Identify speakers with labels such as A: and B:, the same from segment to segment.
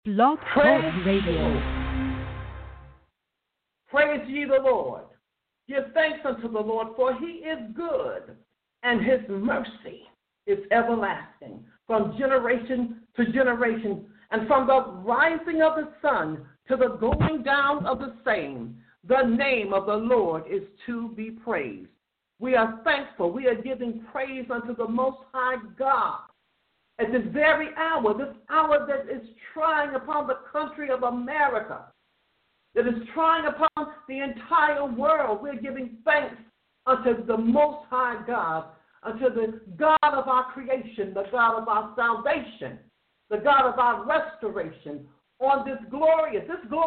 A: Blog Talk Radio.
B: Praise ye the Lord. Give thanks unto the Lord, for he is good, and his mercy is everlasting, from generation to generation, and from the rising of the sun to the going down of the same. The name of the Lord is to be praised. We are thankful. We are giving praise unto the Most High God at this very hour, this hour that is trying upon the country of America, that is trying upon the entire world. We're giving thanks unto the Most High God, unto the God of our creation, the God of our salvation, the God of our restoration on this glorious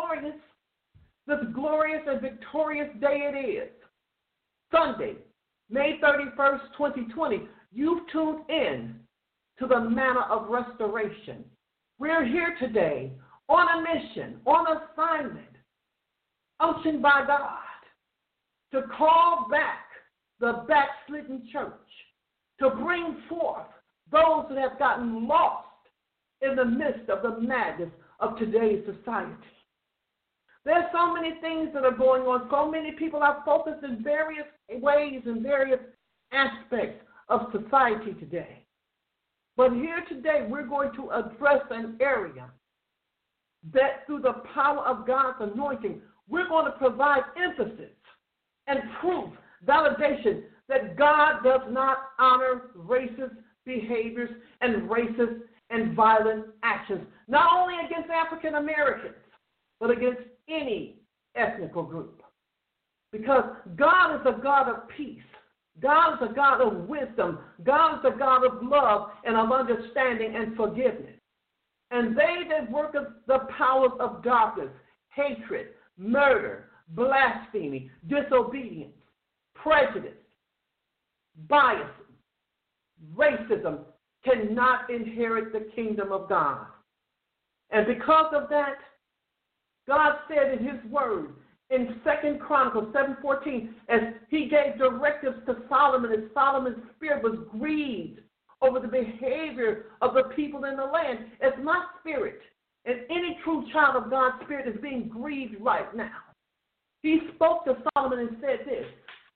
B: and victorious day it is. Sunday, May 31st, 2020, you've tuned in to the manna of restoration. We're here today on a mission, on assignment, unctioned by God, to call back the backslidden church, to bring forth those that have gotten lost in the midst of the madness of today's society. There's so many things that are going on. So many people are focused in various ways and various aspects of society today. But here today, we're going to address an area that through the power of God's anointing, we're going to provide emphasis and proof, validation that God does not honor racist behaviors and racist and violent actions, not only against African Americans, but against any ethnic group. Because God is a God of peace. God is a God of wisdom. God is a God of love and of understanding and forgiveness. And they that work of the powers of darkness, hatred, murder, blasphemy, disobedience, prejudice, bias, racism, cannot inherit the kingdom of God. And because of that, God said in his word, in 2 Chronicles 7:14, as he gave directives to Solomon, as Solomon's spirit was grieved over the behavior of the people in the land, as my spirit and any true child of God's spirit is being grieved right now. He spoke to Solomon and said this: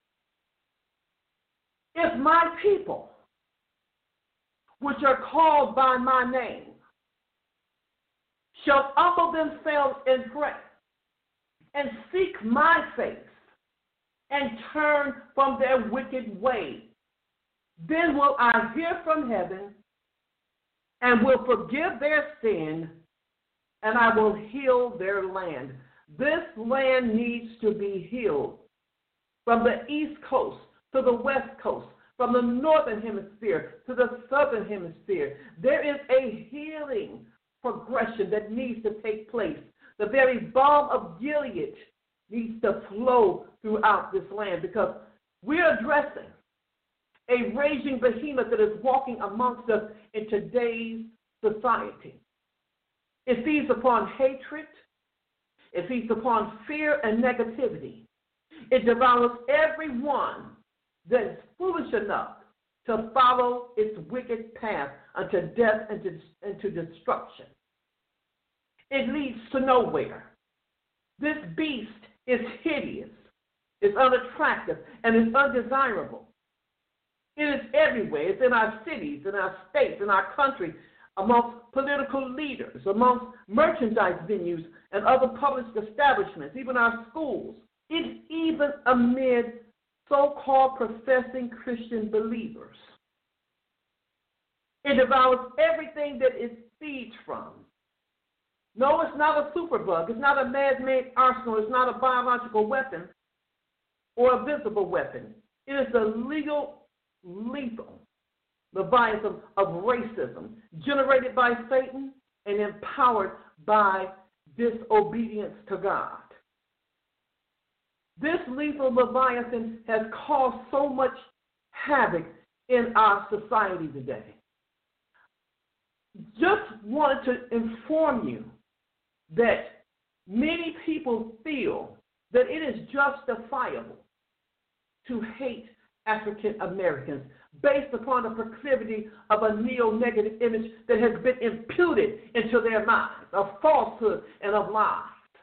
B: if my people, which are called by my name, shall humble themselves and pray, and seek my face, and turn from their wicked ways, then will I hear from heaven, and will forgive their sin, and I will heal their land. This land needs to be healed. From the east coast to the west coast, from the northern hemisphere to the southern hemisphere, there is a healing progression that needs to take place. The very balm of Gilead needs to flow throughout this land, because we're addressing a raging behemoth that is walking amongst us in today's society. It feeds upon hatred. It feeds upon fear and negativity. It devours everyone that is foolish enough to follow its wicked path unto death and to destruction. It leads to nowhere. This beast is hideous, is unattractive, and is undesirable. It is everywhere. It's in our cities, in our states, in our country, amongst political leaders, amongst merchandise venues and other public establishments, even our schools. It's even amid so-called professing Christian believers. It devours everything that it feeds from. No, it's not a superbug. It's not a man-made arsenal. It's not a biological weapon or a visible weapon. It is the lethal Leviathan of racism, generated by Satan and empowered by disobedience to God. This lethal Leviathan has caused so much havoc in our society today. Just wanted to inform you that many people feel that it is justifiable to hate African Americans, based upon the proclivity of a neo-negative image that has been imputed into their minds, of falsehood and of lies.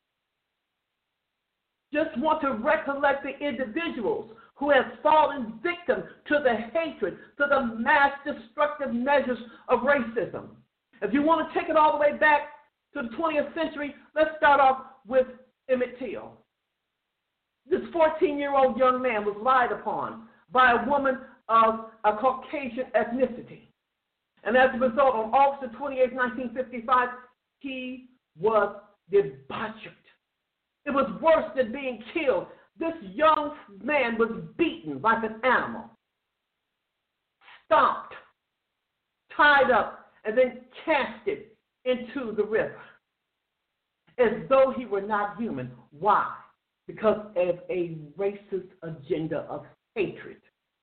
B: Just want to recollect the individuals who have fallen victim to the hatred, to the mass destructive measures of racism. If you want to take it all the way back to the 20th century, let's start off with Emmett Till. This 14-year-old young man was lied upon by a woman of a Caucasian ethnicity. And as a result, on August 28, 1955, he was debauched. It was worse than being killed. This young man was beaten like an animal, stomped, tied up, and then casted into the river as though he were not human. Why? Because of a racist agenda of hatred.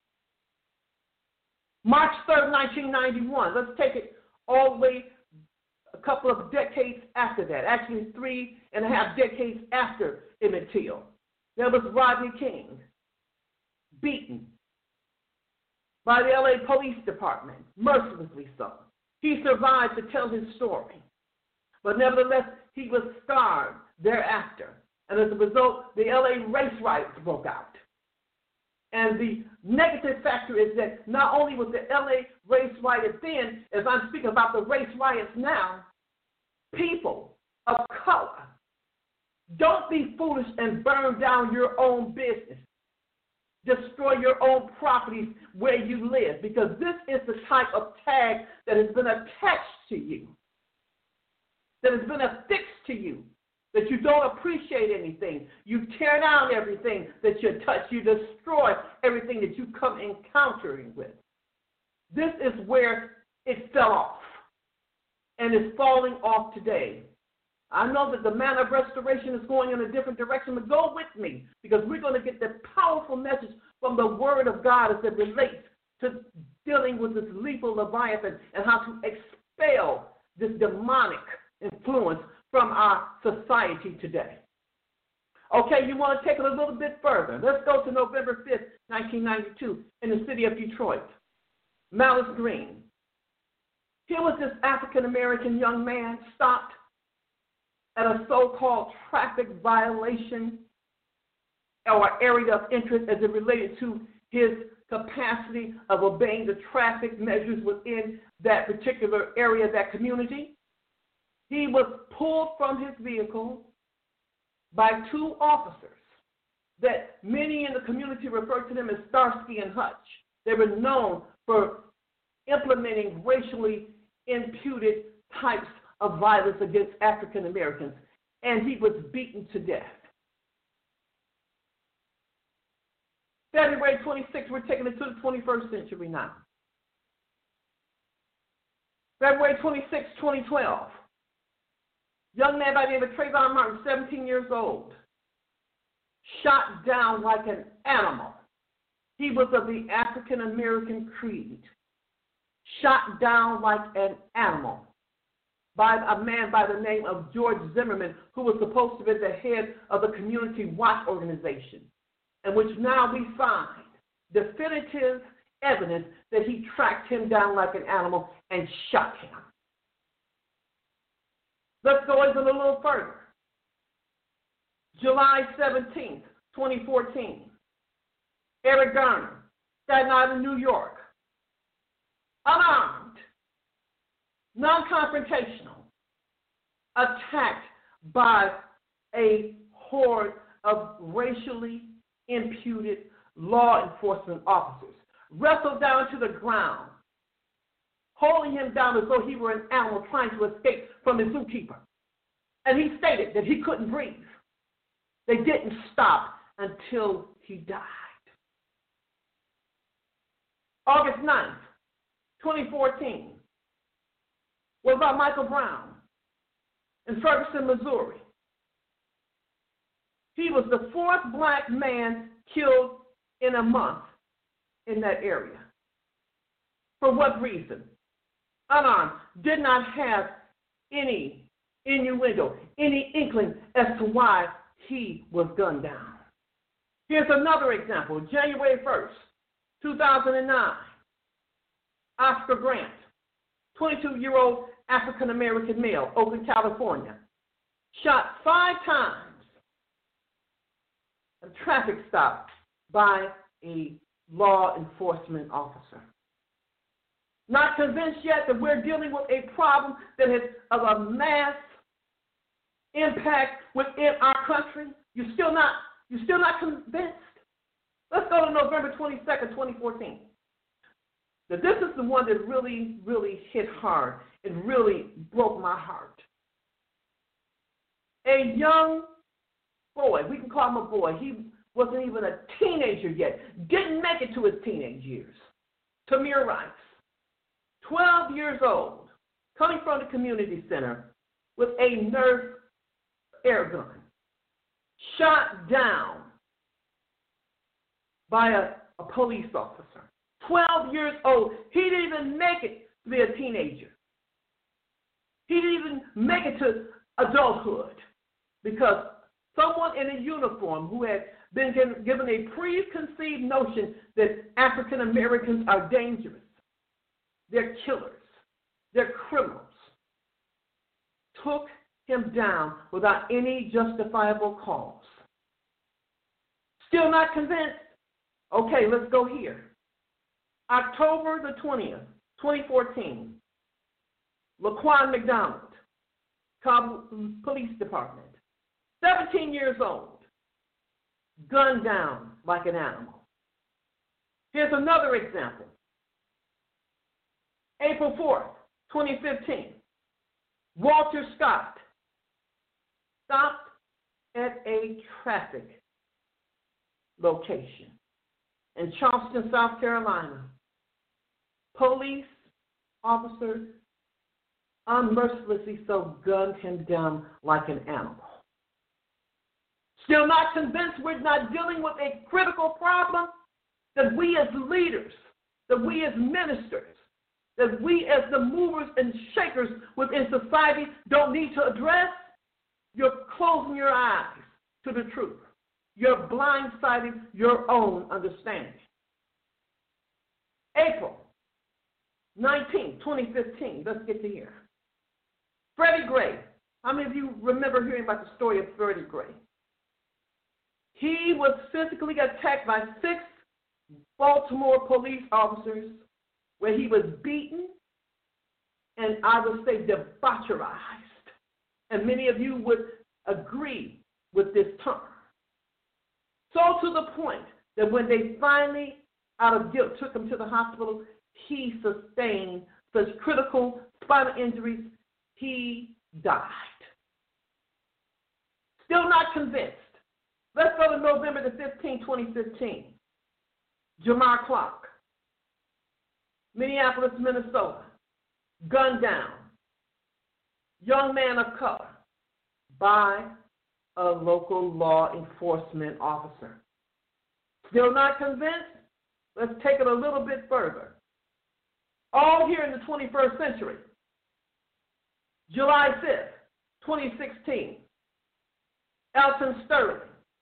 B: March 3rd, 1991. Let's take it all the way a couple of decades after that, actually 3.5 decades after Emmett Till. There was Rodney King, beaten by the LA Police Department, mercilessly so. He survived to tell his story, but nevertheless, he was scarred thereafter. And as a result, the LA race riots broke out. And the negative factor is that not only was the LA race riot then, as I'm speaking about the race riots now, people of color, don't be foolish and burn down your own business. Destroy your own properties where you live, because this is the type of tag that has been attached to you, that has been affixed to you, that you don't appreciate anything. You tear down everything that you touch. You destroy everything that you come encountering with. This is where it fell off and is falling off today. I know that the man of restoration is going in a different direction, but go with me, because we're going to get the powerful message from the Word of God as it relates to dealing with this lethal Leviathan and how to expel this demonic influence from our society today. Okay, you want to take it a little bit further. Let's go to November 5th, 1992, in the city of Detroit. Malice Green. Here was this African-American young man stopped at a so-called traffic violation or area of interest as it related to his capacity of obeying the traffic measures within that particular area, that community. He was pulled from his vehicle by two officers that many in the community referred to them as Starsky and Hutch. They were known for implementing racially imputed types of violence against African Americans, and he was beaten to death. February 26th, we're taking it to the 21st century now. February 26, 2012. Young man by the name of Trayvon Martin, 17 years old, shot down like an animal. He was of the African American creed. Shot down like an animal by a man by the name of George Zimmerman, who was supposed to be the head of the Community Watch Organization, in which now we find definitive evidence that he tracked him down like an animal and shot him. Let's go even a little further. July 17th, 2014. Eric Garner, Staten Island, New York. Unarmed, non-confrontational, attacked by a horde of racially imputed law enforcement officers, wrestled down to the ground, holding him down as though he were an animal trying to escape from his zookeeper. And he stated that he couldn't breathe. They didn't stop until he died. August 9th, 2014. What about Michael Brown in Ferguson, Missouri? He was the fourth black man killed in a month in that area. For what reason? Unarmed, did not have any innuendo, any inkling as to why he was gunned down. Here's another example. January 1st, 2009. Oscar Grant, 22-year-old African-American male, Oakland, California, shot 5 times in a traffic stop by a law enforcement officer. Not convinced yet that we're dealing with a problem that has of a mass impact within our country? You're still not convinced? Let's go to November 22nd, 2014. Now, this is the one that really, really hit hard and really broke my heart. A young boy, we can call him a boy, he wasn't even a teenager yet, didn't make it to his teenage years. Tamir Rice, 12 years old, coming from the community center with a Nerf air gun, shot down by a police officer. 12 years old. He didn't even make it to be a teenager. He didn't even make it to adulthood because someone in a uniform who had been given a preconceived notion that African Americans are dangerous, they're killers, they're criminals, took him down without any justifiable cause. Still not convinced? Okay, let's go here. October the 20th, 2014, Laquan McDonald, Kabul Police Department, 17 years old, gunned down like an animal. Here's another example. April 4th, 2015, Walter Scott stopped at a traffic location in Charleston, South Carolina. Police officers unmercilessly so gunned him down like an animal. Still not convinced we're not dealing with a critical problem that we as leaders, that we as ministers, that we as the movers and shakers within society don't need to address? You're closing your eyes to the truth. You're blindsiding your own understanding. April 19, 2015. Let's get to here. Freddie Gray. How many of you remember hearing about the story of Freddie Gray? He was physically attacked by 6 Baltimore police officers where he was beaten and, I would say, debaucherized. And many of you would agree with this term. So to the point that when they finally, out of guilt, took him to the hospital, he sustained such critical spinal injuries, he died. Still not convinced. Let's go to November the 15th, 2015. Jamar Clark, Minneapolis, Minnesota, gunned down, young man of color, by a local law enforcement officer. Still not convinced? Let's take it a little bit further. All here in the 21st century. July 5th, 2016, Elton Sterling,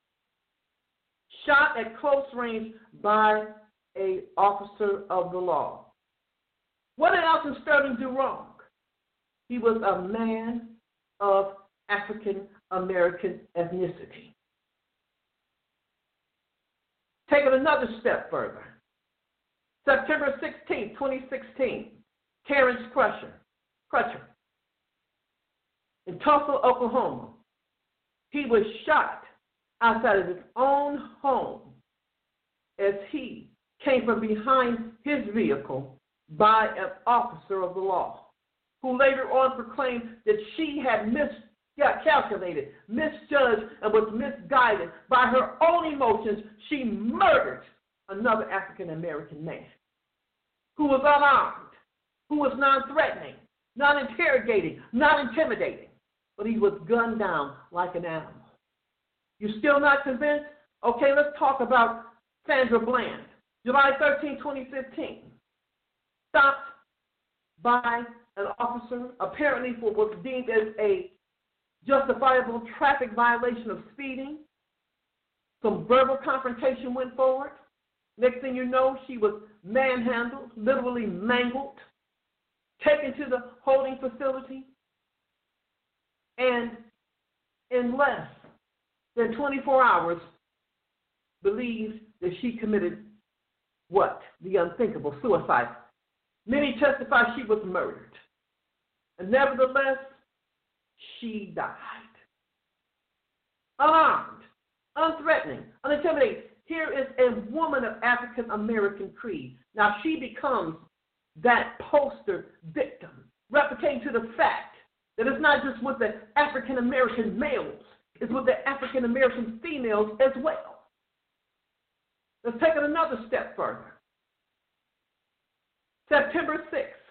B: shot at close range by an officer of the law. What did Elton Sterling do wrong? He was a man of African American ethnicity. Take it another step further. September 16, 2016, Terrence Crutcher, in Tulsa, Oklahoma. He was shot outside of his own home as he came from behind his vehicle by an officer of the law, who later on proclaimed that she had miscalculated, misjudged, and was misguided. By her own emotions, she murdered another African-American man who was unarmed, who was non-threatening, non-interrogating, non-intimidating, but he was gunned down like an animal. You still not convinced? Okay, let's talk about Sandra Bland. July 13, 2015, stopped by an officer, apparently for what was deemed as a justifiable traffic violation of speeding. Some verbal confrontation went forward. Next thing you know, she was manhandled, literally mangled, taken to the holding facility, and in less than 24 hours, believed that she committed what? The unthinkable, suicide. Many testify she was murdered. And nevertheless, she died. Unarmed, unthreatening, unintimidated. Here is a woman of African American creed. Now she becomes that poster victim, replicating to the fact that it's not just with the African American males, it's with the African American females as well. Let's take it another step further. September 6th,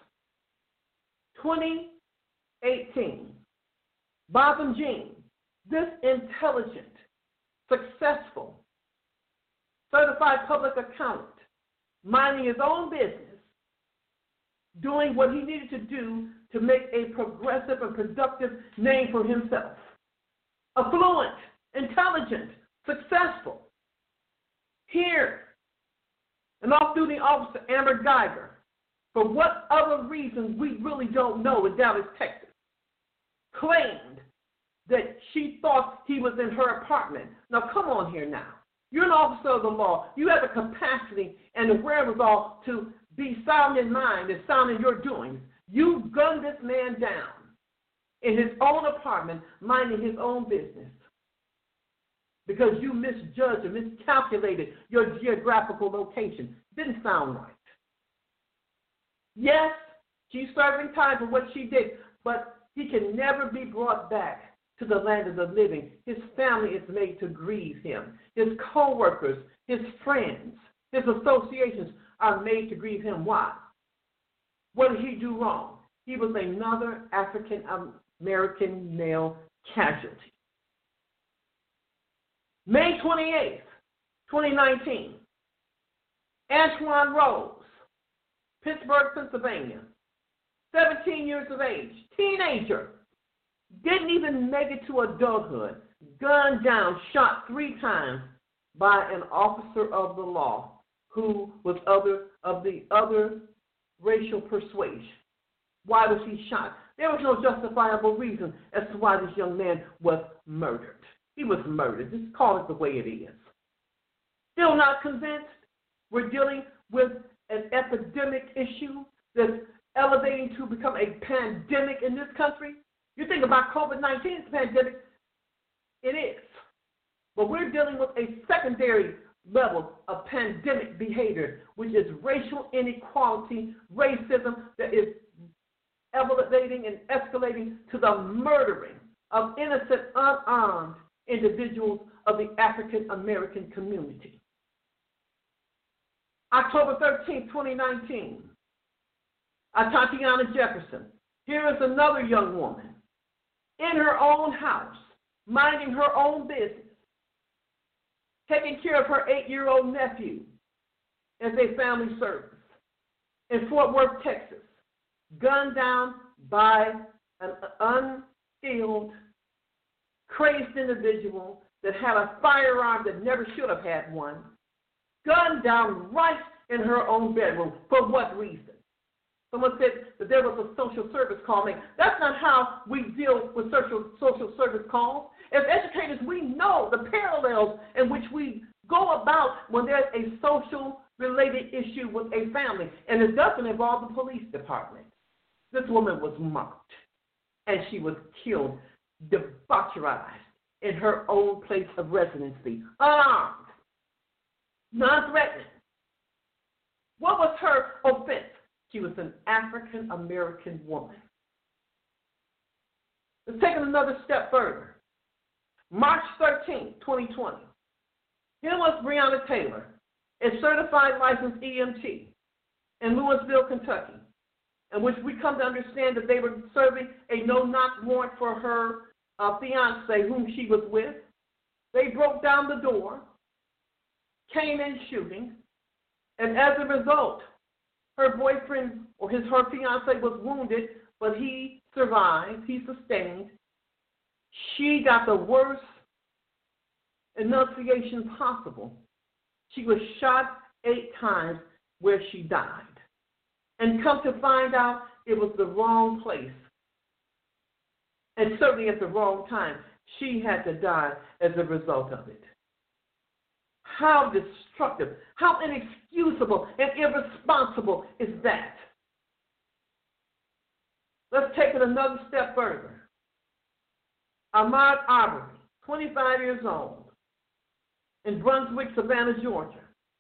B: 2018, Bob and Jean, this intelligent, successful, certified public accountant, minding his own business, doing what he needed to do to make a progressive and productive name for himself. Affluent, intelligent, successful. Here, an off-duty officer, Amber Geiger, for what other reason we really don't know, in Dallas, Texas, claimed that she thought he was in her apartment. Now, come on here now. You're an officer of the law. You have the capacity and the wherewithal to be sound in mind and sound in your doings. You gunned this man down in his own apartment, minding his own business, because you misjudged or miscalculated your geographical location. Didn't sound right. Yes, she's serving time for what she did, but he can never be brought back to the land of the living. His family is made to grieve him. His co-workers, his friends, his associations are made to grieve him. Why? What did he do wrong? He was another African American male casualty. May 28th, 2019, Antoine Rose, Pittsburgh, Pennsylvania, 17 years of age, teenager, didn't even make it to adulthood, gunned down, shot 3 times by an officer of the law who was of the other racial persuasion. Why was he shot? There was no justifiable reason as to why this young man was murdered. He was murdered. Just call it the way it is. Still not convinced? We're dealing with an epidemic issue that's elevating to become a pandemic in this country. You think about COVID-19, it's a pandemic. It is. But we're dealing with a secondary level of pandemic behavior, which is racial inequality, racism that is elevating and escalating to the murdering of innocent, unarmed individuals of the African American community. October 13, 2019, Tatiana Jefferson. Here is another young woman in her own house, minding her own business, taking care of her 8-year-old nephew as a family service in Fort Worth, Texas, gunned down by an unskilled, crazed individual that had a firearm that never should have had one, gunned down right in her own bedroom. For what reason? Someone said that there was a social service call made. That's not how we deal with social service calls. As educators, we know the parallels in which we go about when there's a social-related issue with a family, and it doesn't involve the police department. This woman was marked, and she was killed, debaucherized in her own place of residency, unarmed, non-threatening. What was her offense? She was an African-American woman. Let's take it another step further. March 13, 2020. Here was Breonna Taylor, a certified licensed EMT in Louisville, Kentucky, in which we come to understand that they were serving a no-knock warrant for her fiancé, whom she was with. They broke down the door, came in shooting, and as a result, her boyfriend or her fiancé was wounded, but he survived, he sustained. She got the worst enunciation possible. She was shot 8 times where she died. And come to find out, it was the wrong place. And certainly at the wrong time, she had to die as a result of it. How destructive, how inexcusable and irresponsible is that? Let's take it another step further. Ahmaud Arbery, 25 years old, in Brunswick, Savannah, Georgia,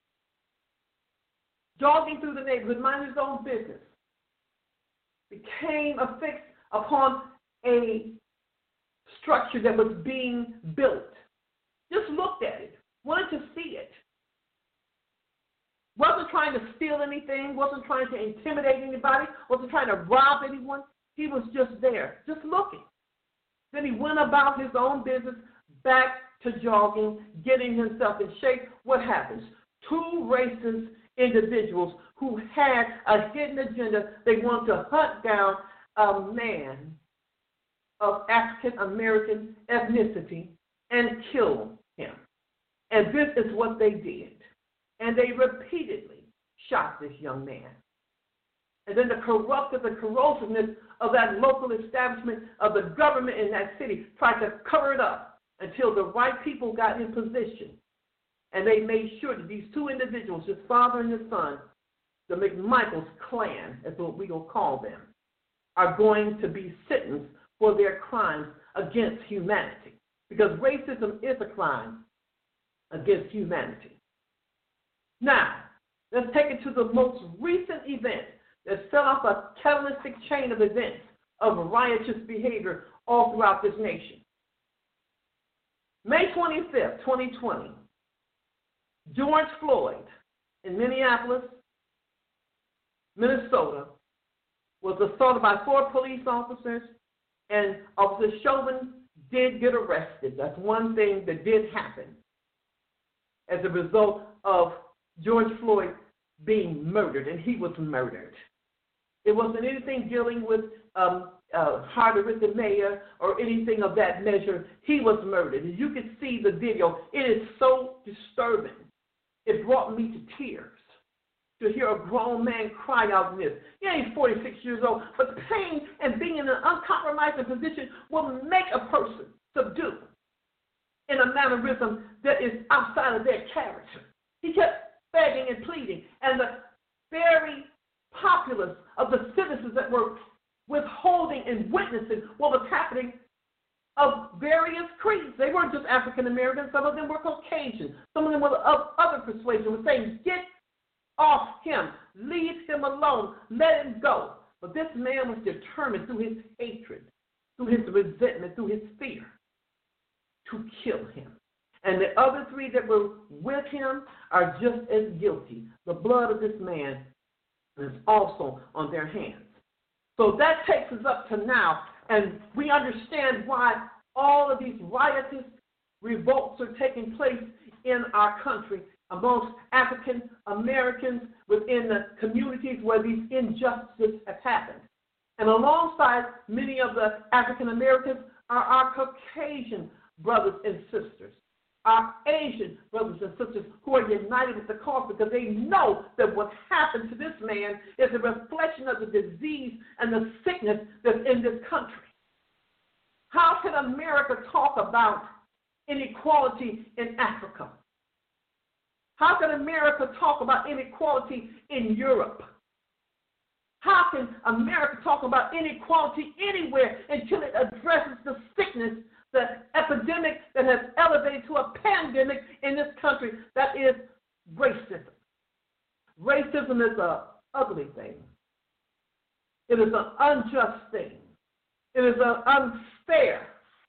B: jogging through the neighborhood, minding his own business, became affixed upon a structure that was being built. Just looked at it, wanted to see it. Wasn't trying to steal anything, wasn't trying to intimidate anybody, wasn't trying to rob anyone. He was just there, just looking. Then he went about his own business, back to jogging, getting himself in shape. What happens? 2 racist individuals who had a hidden agenda. They wanted to hunt down a man of African American ethnicity and kill him. And this is what they did. And they repeatedly shot this young man. And then the corrosiveness of that local establishment of the government in that city tried to cover it up until the right people got in position. And they made sure that these 2 individuals, his father and his son, the McMichaels clan, that's what we're going to call them, are going to be sentenced for their crimes against humanity. Because racism is a crime against humanity. Now, let's take it to the most recent event that set off a catalytic chain of events of riotous behavior all throughout this nation. May 25th, 2020, George Floyd in Minneapolis, Minnesota, was assaulted by 4 police officers, and Officer Chauvin did get arrested. That's one thing that did happen as a result of George Floyd being murdered, and he was murdered. It wasn't anything dealing with Harder Mayor or anything of that measure. He was murdered. As you can see the video, it is so disturbing. It brought me to tears to hear a grown man cry out in this. He ain't 46 years old, but the pain and being in an uncompromising position will make a person subdue in a mannerism that is outside of their character. He kept begging and pleading, and the very populace of the citizens that were withholding and witnessing what was happening of various creeds. They weren't just African Americans. Some of them were Caucasian. Some of them were of other persuasion, were saying, get off him. Leave him alone. Let him go. But this man was determined through his hatred, through his resentment, through his fear, to kill him. And the other 3 that were with him are just as guilty. The blood of this man is also on their hands. So that takes us up to now, and we understand why all of these riotous revolts are taking place in our country amongst African Americans within the communities where these injustices have happened. And alongside many of the African Americans are our Caucasian brothers and sisters, our Asian brothers and sisters who are united with the cause because they know that what happened to this man is a reflection of the disease and the sickness that's in this country. How can America talk about inequality in Africa? How can America talk about inequality in Europe? How can America talk about inequality anywhere until it addresses the sickness, the epidemic that has elevated to a pandemic in this country, that is racism? Racism is an ugly thing. It is an unjust thing. It is an unfair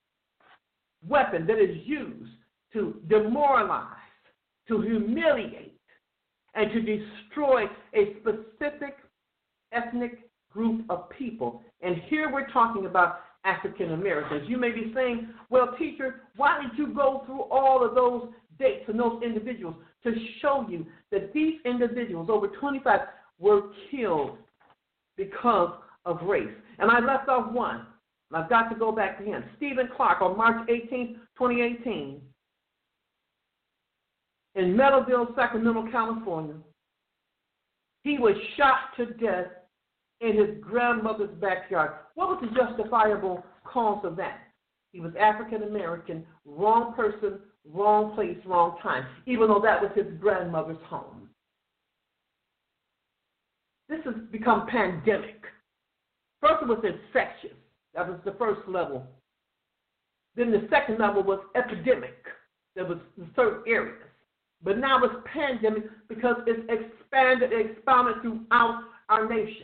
B: weapon that is used to demoralize, to humiliate, and to destroy a specific ethnic group of people. And here we're talking about African Americans. You may be saying, well, teacher, why did you go through all of those dates and those individuals? To show you that these individuals, over 25, were killed because of race. And I left off one. I've got to go back to him. Stephen Clark, on March 18, 2018, in Meadowville, Sacramento, California. He was shot to death in his grandmother's backyard. What was the justifiable cause of that? He was African American, wrong person, wrong place, wrong time, even though that was his grandmother's home. This has become pandemic. First it was infectious. That was the first level. Then the second level was epidemic. That was in certain areas. But now it's pandemic because it's expounded throughout our nation.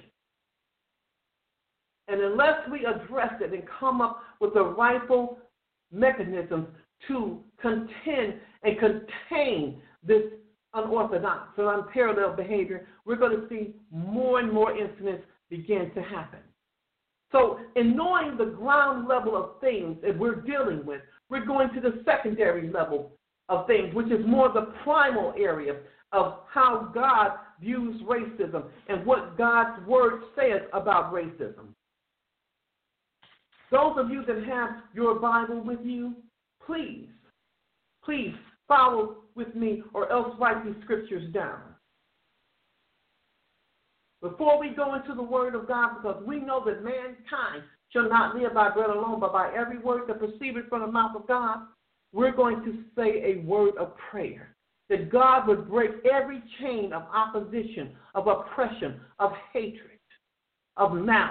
B: And unless we address it and come up with the rightful mechanisms to contend and contain this unorthodox and unparalleled behavior, we're going to see more and more incidents begin to happen. So in knowing the ground level of things that we're dealing with, we're going to the secondary level of things, which is more the primal area of how God views racism and what God's word says about racism. Those of you that have your Bible with you, please follow with me or else write these scriptures down. Before we go into the word of God, because we know that mankind shall not live by bread alone, but by every word that proceedeth from the mouth of God, we're going to say a word of prayer, that God would break every chain of opposition, of oppression, of hatred, of malice,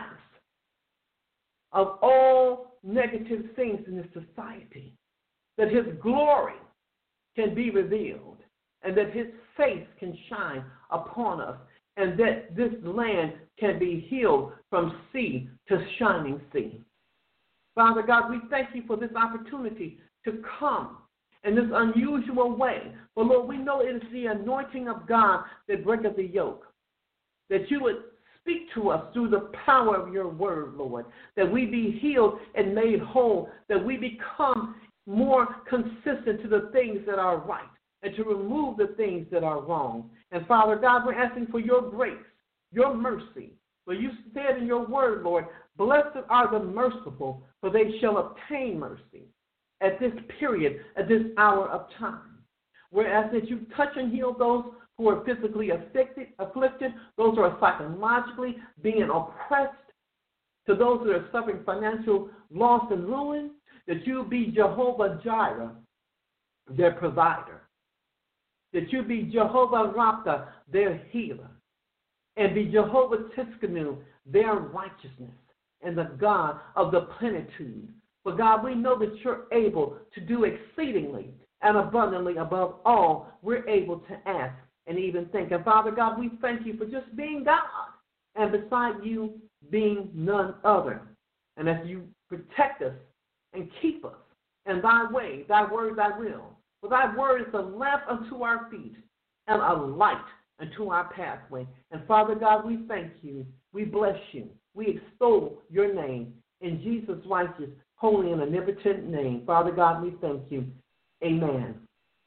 B: of all negative things in this society, that his glory can be revealed, and that his face can shine upon us, and that this land can be healed from sea to shining sea. Father God, we thank you for this opportunity to come in this unusual way. But Lord, we know it is the anointing of God that breaketh the yoke, that you would speak to us through the power of your word, Lord, that we be healed and made whole, that we become more consistent to the things that are right and to remove the things that are wrong. And Father God, we're asking for your grace, your mercy. For you said in your word, Lord, blessed are the merciful, for they shall obtain mercy at this period, at this hour of time. We're asking that you touch and heal those who are physically afflicted, those who are psychologically being oppressed, to those who are suffering financial loss and ruin, that you be Jehovah Jireh, their provider, that you be Jehovah Rapha, their healer, and be Jehovah Tiskanu, their righteousness, and the God of the plenitude. For God, we know that you're able to do exceedingly and abundantly above all we're able to ask and even think. And Father God, we thank you for just being God, and beside you being none other. And as you protect us and keep us in thy way, thy word, thy will. For thy word is a lamp unto our feet and a light unto our pathway. And Father God, we thank you. We bless you. We extol your name in Jesus' righteous, holy, and omnipotent name. Father God, we thank you. Amen.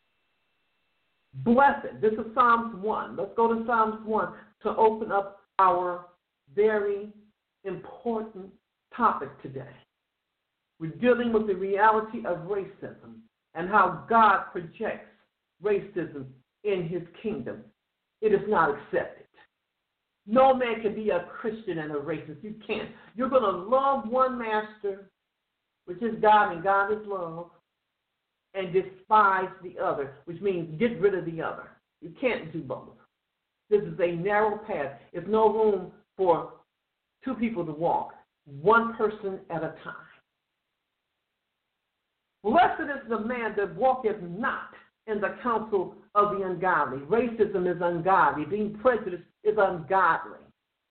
B: Blessed. This is Psalms 1. Let's go to Psalms 1 to open up our very important topic today. We're dealing with the reality of racism and how God projects racism in his kingdom. It is not accepted. No man can be a Christian and a racist. You can't. You're going to love one master, which is God, and God is love, and despise the other, which means get rid of the other. You can't do both. This is a narrow path. There's no room for two people to walk, one person at a time. Blessed is the man that walketh not in the counsel of the ungodly. Racism is ungodly. Being prejudiced is ungodly.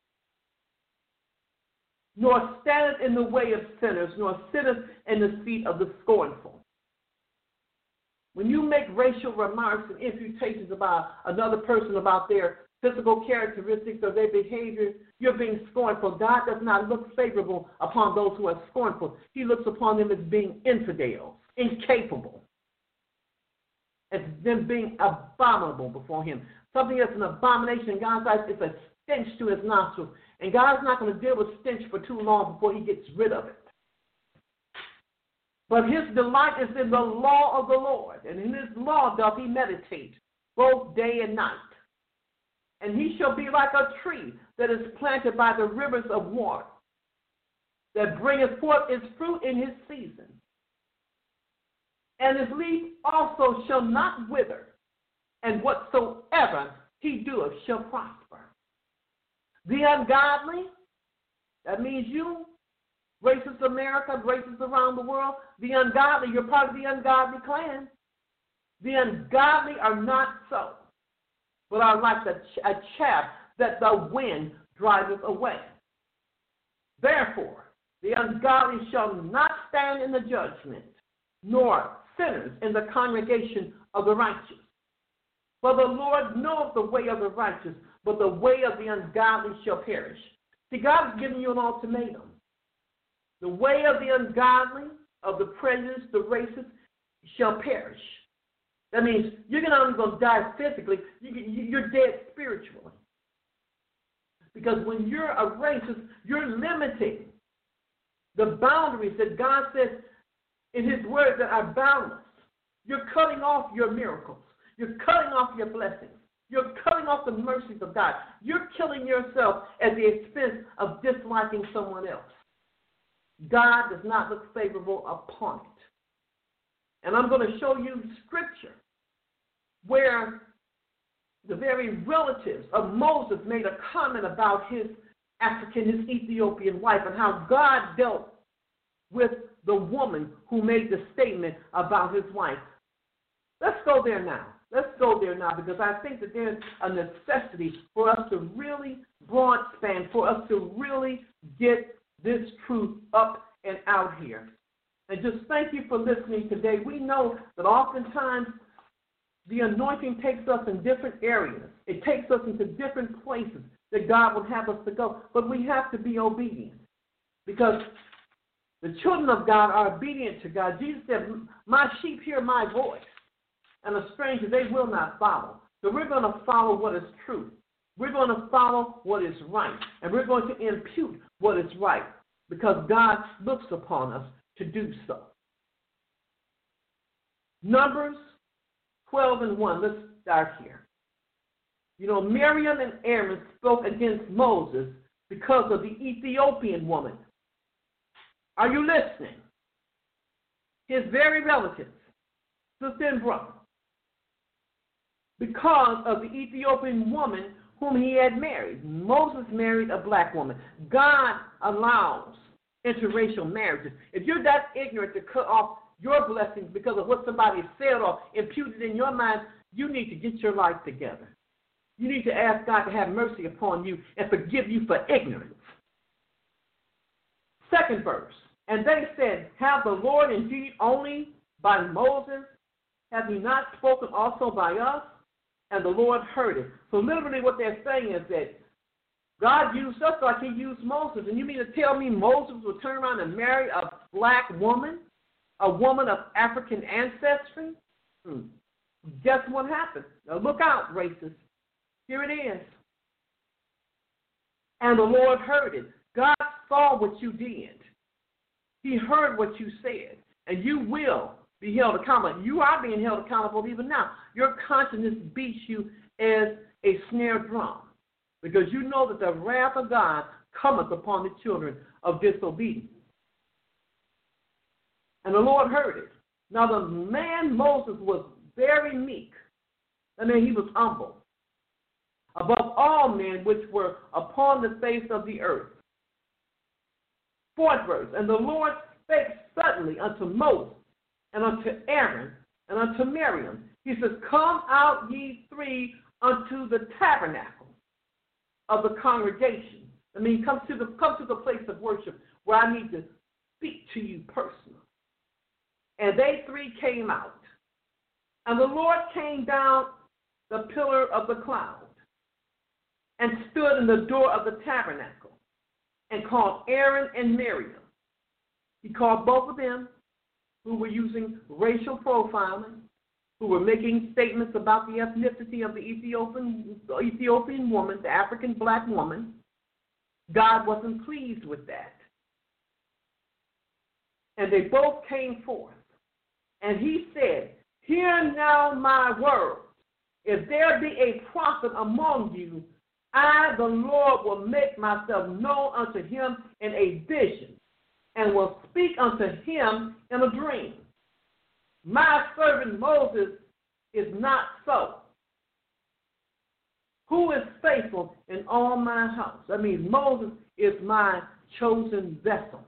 B: Nor standeth in the way of sinners, nor sitteth in the seat of the scornful. When you make racial remarks and imputations about another person, about their physical characteristics or their behavior, you're being scornful. God does not look favorable upon those who are scornful. He looks upon them as being infidels, incapable, as them being abominable before him. Something that's an abomination in God's eyes is a stench to his nostrils. And God's not going to deal with stench for too long before he gets rid of it. But his delight is in the law of the Lord, and in his law doth he meditate both day and night. And he shall be like a tree that is planted by the rivers of water, that bringeth forth its fruit in his season. And his leaf also shall not wither, and whatsoever he doeth shall prosper. The ungodly, that means you, racist America, racists around the world, the ungodly, you're part of the ungodly clan. The ungodly are not so, but are like a chaff that the wind driveth away. Therefore, the ungodly shall not stand in the judgment, nor sinners in the congregation of the righteous. For the Lord knoweth the way of the righteous, but the way of the ungodly shall perish. See, God is giving you an ultimatum. The way of the ungodly, of the prejudiced, the racist, shall perish. That means you're not only going to die physically, you're dead spiritually. Because when you're a racist, you're limiting the boundaries that God says in his word that are boundless. You're cutting off your miracles. You're cutting off your blessings. You're cutting off the mercies of God. You're killing yourself at the expense of disliking someone else. God does not look favorable upon it. And I'm going to show you scripture where the very relatives of Moses made a comment about his his Ethiopian wife, and how God dealt with the woman who made the statement about his wife. Let's go there now. Because I think that there's a necessity for us to really broad span, for us to really get this truth up and out here. And just thank you for listening today. We know that oftentimes the anointing takes us in different areas. It takes us into different places that God would have us to go. But we have to be obedient, because the children of God are obedient to God. Jesus said, my sheep hear my voice, and a stranger they will not follow. So we're going to follow what is true. We're going to follow what is right, and we're going to impute what is right, because God looks upon us to do so. Numbers 12:1. Let's start here. You know, Miriam and Aaron spoke against Moses because of the Ethiopian woman. Are you listening? His very relatives, sister and brother, because of the Ethiopian woman whom he had married. Moses married a black woman. God allows interracial marriages. If you're that ignorant to cut off your blessings because of what somebody said or imputed in your mind, you need to get your life together. You need to ask God to have mercy upon you and forgive you for ignorance. Second verse. And they said, have the Lord indeed only by Moses? Have he not spoken also by us? And the Lord heard it. So literally what they're saying is that God used us like he used Moses. And you mean to tell me Moses would turn around and marry a black woman, a woman of African ancestry? Guess what happened? Now look out, racists. Here it is. And the Lord heard it. God saw what you did. He heard what you said. And you will be held accountable. You are being held accountable even now. Your conscience beats you as a snare drum, because you know that the wrath of God cometh upon the children of disobedience. And the Lord heard it. Now the man Moses was very meek. I mean, he was humble above all men which were upon the face of the earth. Fourth verse. And the Lord spake suddenly unto Moses, and unto Aaron, and unto Miriam. He says, come out ye three unto the tabernacle of the congregation. I mean, come to the place of worship where I need to speak to you personally. And they three came out. And the Lord came down the pillar of the cloud and stood in the door of the tabernacle and called Aaron and Miriam. He called both of them who were using racial profiling, who were making statements about the ethnicity of the Ethiopian woman, the African black woman. God wasn't pleased with that. And they both came forth. And he said, hear now my words. If there be a prophet among you, I, the Lord, will make myself known unto him in a vision, and will speak unto him in a dream. My servant Moses is not so, who is faithful in all my house. That means Moses is my chosen vessel.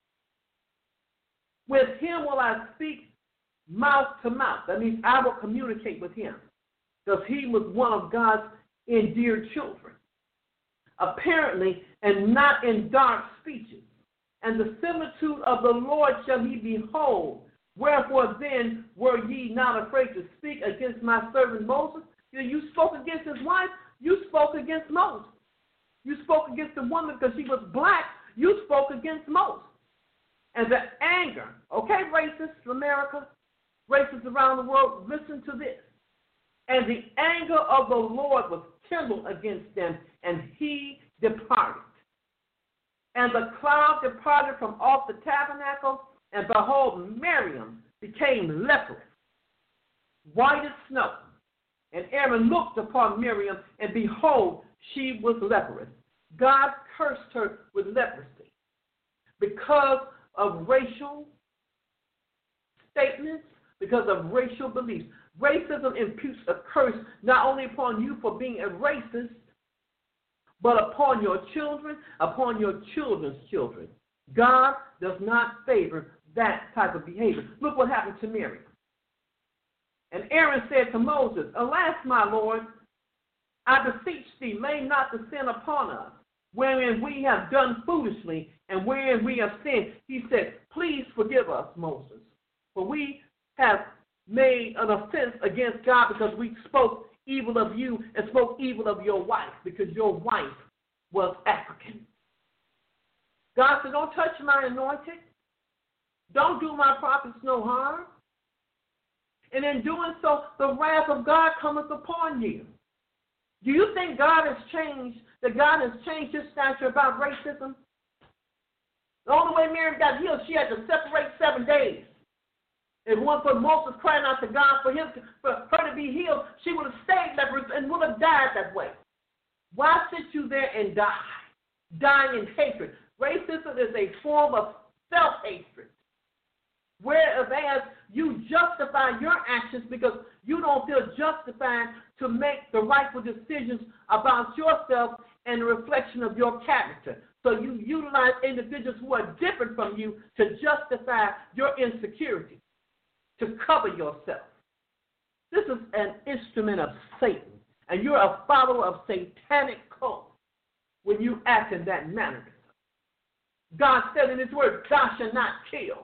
B: With him will I speak mouth to mouth. That means I will communicate with him, because he was one of God's endeared children. Apparently, and not in dark speeches. And the similitude of the Lord shall he behold. Wherefore then were ye not afraid to speak against my servant Moses? You spoke against his wife. You spoke against Moses. You spoke against the woman because she was black. You spoke against Moses. And the anger, okay, racists, America, racists around the world, listen to this. And the anger of the Lord was kindled against them, and he departed. And the cloud departed from off the tabernacle, and behold, Miriam became leprous, white as snow. And Aaron looked upon Miriam, and behold, she was leprous. God cursed her with leprosy because of racial statements, because of racial beliefs. Racism imputes a curse not only upon you for being a racist, but upon your children, upon your children's children. God does not favor that type of behavior. Look what happened to Miriam. And Aaron said to Moses, Alas, my Lord, I beseech thee, lay not the sin upon us, wherein we have done foolishly, and wherein we have sinned. He said, Please forgive us, Moses, for we have made an offense against God because we spoke evil of you and spoke evil of your wife because your wife was African. God said, Don't touch my anointed. Don't do my prophets no harm. And in doing so, the wrath of God cometh upon you. Do you think God has changed, that God has changed his stature about racism? The only way Miriam got healed, she had to separate 7 days. If it weren't for Moses crying out to God for her to be healed, she would have stayed leprous and would have died that way. Why sit you there and die? Dying in hatred. Racism is a form of self-hatred, whereas you justify your actions because you don't feel justified to make the rightful decisions about yourself and a reflection of your character. So you utilize individuals who are different from you to justify your insecurity, to cover yourself. This is an instrument of Satan, and you're a follower of satanic cult when you act in that manner. God said in his word, Thou shalt not kill.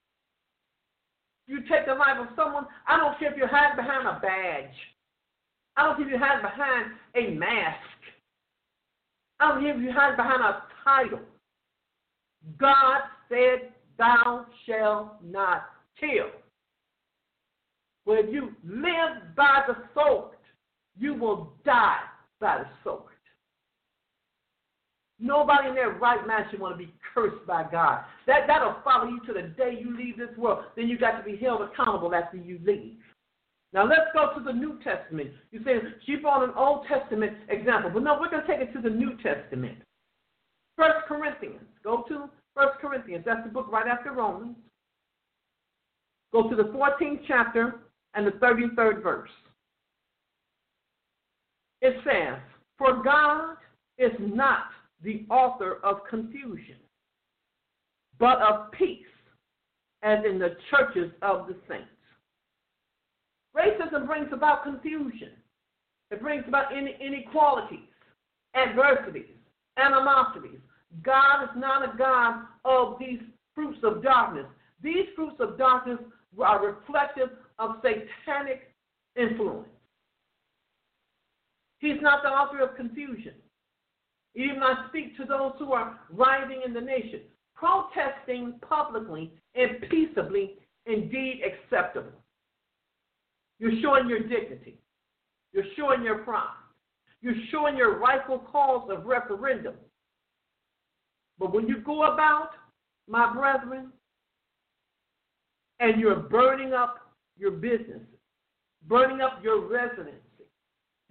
B: You take the life of someone, I don't care if you're hiding behind a badge. I don't care if you're hiding behind a mask. I don't care if you're hiding behind a title. God said, Thou shalt not kill. Well, if you live by the sword, you will die by the sword. Nobody in their right mind should want to be cursed by God. That'll follow you to the day you leave this world. Then you got to be held accountable after you leave. Now let's go to the New Testament. You say she brought an Old Testament example, but no, we're going to take it to the New Testament. 1 Corinthians. Go to 1 Corinthians. That's the book right after Romans. Go to the 14th chapter and the 33rd verse. It says, For God is not the author of confusion, but of peace, as in the churches of the saints. Racism brings about confusion. It brings about inequalities, adversities, animosities. God is not a God of these fruits of darkness. These fruits of darkness are reflective of satanic influence. He's not the author of confusion. Even I speak to those who are rioting in the nation. Protesting publicly and peaceably, indeed acceptable. You're showing your dignity. You're showing your pride. You're showing your rightful cause of referendum. But when you go about, my brethren, and you're burning up your business, burning up your residency,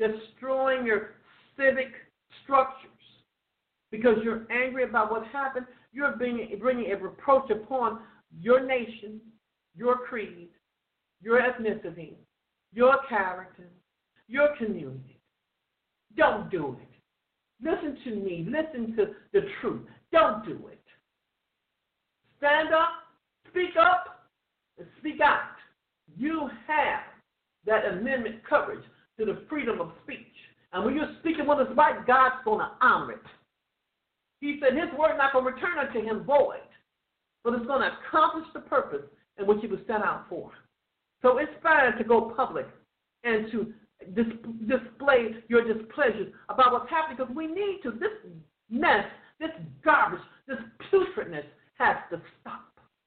B: destroying your civic structures because you're angry about what happened. You're bringing a reproach upon your nation, your creed, your ethnicity, your character, your community. Don't do it. Listen to me. Listen to the truth. Don't do it. Stand up, and speak out. You have that amendment coverage to the freedom of speech. And when you're speaking what is right, God's going to honor it. He said his word not going to return unto him void, but it's going to accomplish the purpose in which he was sent out for. So it's fine to go public and to display your displeasure about what's happening, because we need to. This mess, this garbage, this putridness has to stop.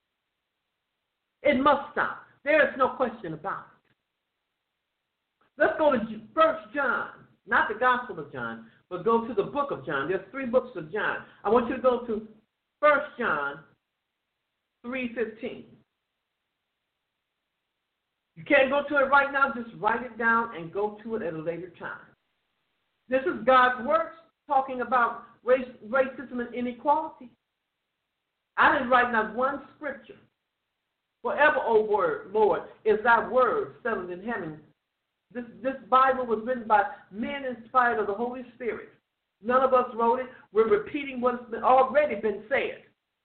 B: It must stop. There is no question about it. Let's go to 1 John, not the Gospel of John, but go to the book of John. There's 3 books of John. I want you to go to 1 John 3:15. You can't go to it right now. Just write it down and go to it at a later time. This is God's word talking about racism and inequality. I didn't write not one scripture. Forever, O word, Lord, is thy word settled in heaven. This Bible was written by men inspired of the Holy Spirit. None of us wrote it. We're repeating what's already been said.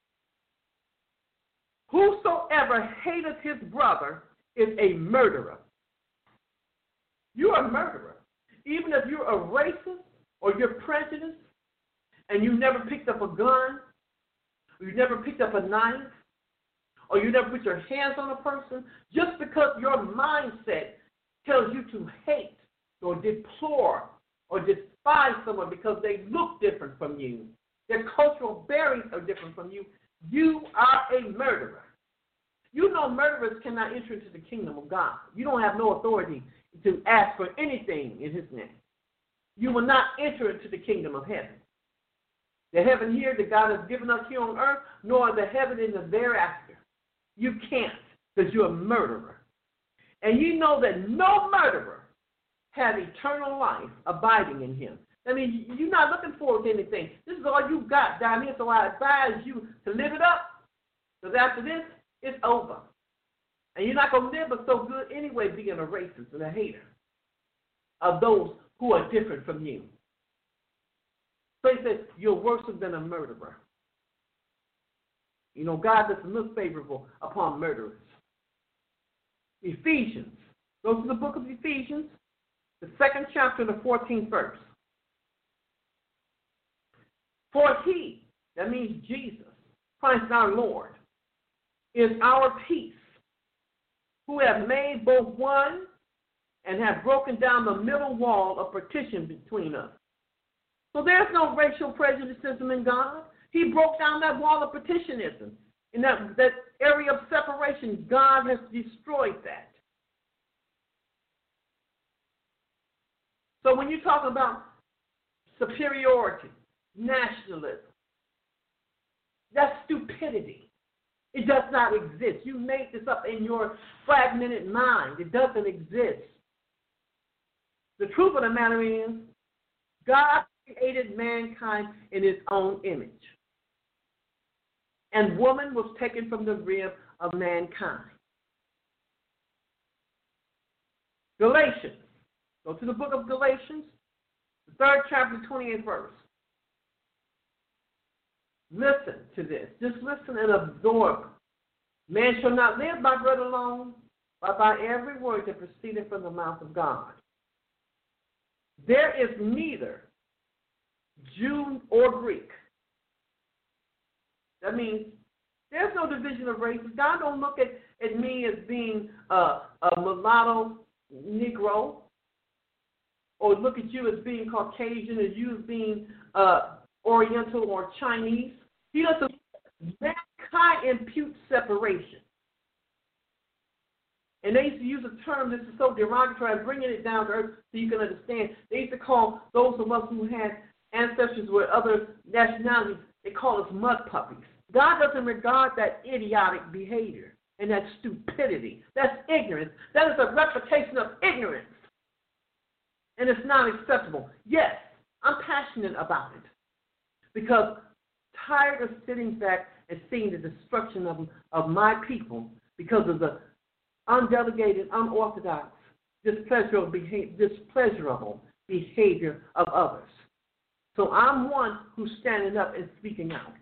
B: Whosoever hateth his brother is a murderer. You're a murderer. Even if you're a racist or you're prejudiced and you never picked up a gun, or you never picked up a knife, or you never put your hands on a person, just because your mindset tells you to hate or deplore or despise someone because they look different from you, their cultural bearings are different from you, you are a murderer. You know murderers cannot enter into the kingdom of God. You don't have no authority to ask for anything in his name. You will not enter into the kingdom of heaven. The heaven here that God has given us here on earth, nor the heaven in the thereafter. You can't, because you're a murderer. And you know that no murderer has eternal life abiding in him. I mean, you're not looking forward to anything. This is all you got down here, so I advise you to live it up, because after this, it's over. And you're not going to live so good anyway, being a racist and a hater of those who are different from you. So he says, you're worse than a murderer. You know, God doesn't look favorable upon murderers. Ephesians. Go to the book of Ephesians, the 2nd chapter, the 14th verse. For he, that means Jesus, Christ our Lord, is our peace, who have made both one and have broken down the middle wall of partition between us. So there's no racial prejudicism in God. He broke down that wall of partitionism. In that area of separation, God has destroyed that. So when you talk about superiority, nationalism, that's stupidity. It does not exist. You made this up in your fragmented mind. It doesn't exist. The truth of the matter is, God created mankind in his own image. And woman was taken from the rib of mankind. Galatians. Go to the book of Galatians, the 3rd chapter, 28th verse. Listen to this. Just listen and absorb. Man shall not live by bread alone, but by every word that proceedeth from the mouth of God. There is neither Jew or Greek. That means there's no division of races. God don't look at me as being a mulatto Negro, or look at you as being Caucasian, as you as being Oriental or Chinese. He doesn't. Mankind imputes separation. And they used to use a term, this is so derogatory, I'm bringing it down to earth so you can understand. They used to call those of us who had ancestors with other nationalities, they call us mud puppies. God doesn't regard that idiotic behavior and that stupidity. That's ignorance. That is a reputation of ignorance. and it's not acceptable. Yes, I'm passionate about it because tired of sitting back and seeing the destruction of my people because of the undelegated, unorthodox, displeasurable behavior of others. So I'm one who's standing up and speaking out.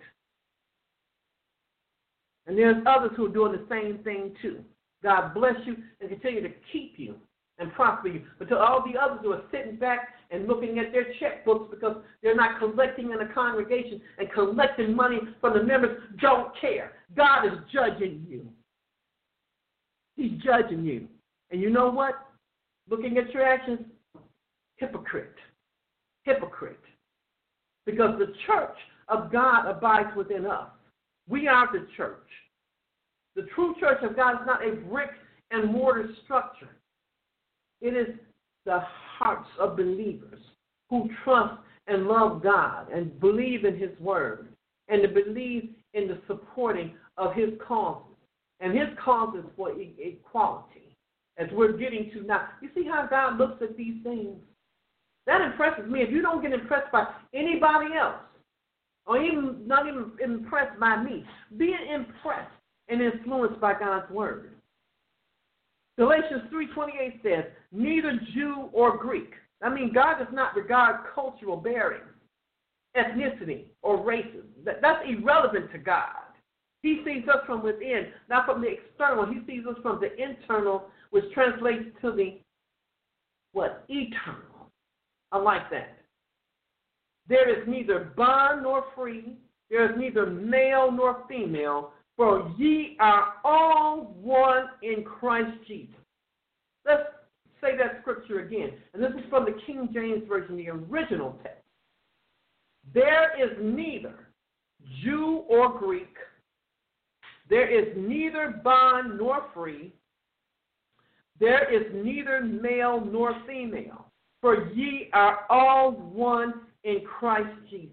B: And there's others who are doing the same thing too. God bless you and continue to keep you and prosper you. But to all the others who are sitting back and looking at their checkbooks because they're not collecting in a congregation and collecting money from the members, don't care. God is judging you. He's judging you. And you know what? Looking at your actions, hypocrite. Hypocrite. Because the church of God abides within us. We are the church. The true church of God is not a brick and mortar structure. It is the hearts of believers who trust and love God and believe in His word and to believe in the supporting of His causes. And His causes for equality, as we're getting to now. You see how God looks at these things? That impresses me. If you don't get impressed by anybody else, or even not even impressed by me, being impressed and influenced by God's word. Galatians 3:28 says, neither Jew or Greek. I mean, God does not regard cultural bearing, ethnicity, or races. That's irrelevant to God. He sees us from within, not from the external. He sees us from the internal, which translates to the, what? Eternal. I like that. There is neither bond nor free. There is neither male nor female, for ye are all one in Christ Jesus. Let's say that scripture again. And this is from the King James Version, the original text. There is neither Jew or Greek. There is neither bond nor free. There is neither male nor female, for ye are all one in Christ Jesus.